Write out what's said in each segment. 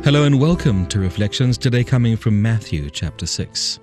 Hello and welcome to Reflections, today coming from Matthew chapter 6.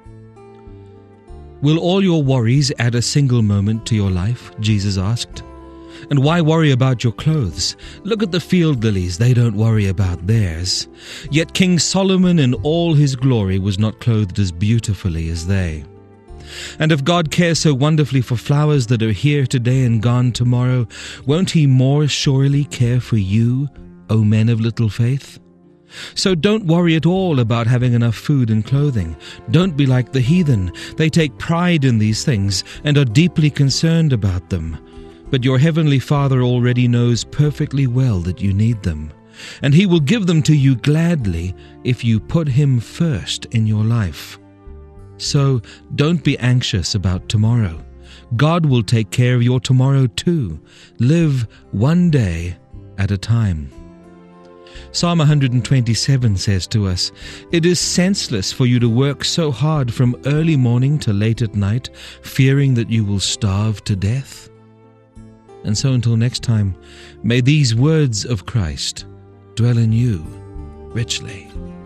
Will all your worries add a single moment to your life? Jesus asked. And why worry about your clothes? Look at the field lilies, they don't worry about theirs. Yet King Solomon in all his glory was not clothed as beautifully as they. And if God cares so wonderfully for flowers that are here today and gone tomorrow, won't He more surely care for you, O men of little faith? So don't worry at all about having enough food and clothing. Don't be like the heathen. They take pride in these things and are deeply concerned about them. But your heavenly Father already knows perfectly well that you need them, and He will give them to you gladly if you put Him first in your life. So don't be anxious about tomorrow. God will take care of your tomorrow too. Live one day at a time. Psalm 127 says to us, "It is senseless for you to work so hard from early morning to late at night, fearing that you will starve to death." And so until next time, may these words of Christ dwell in you richly.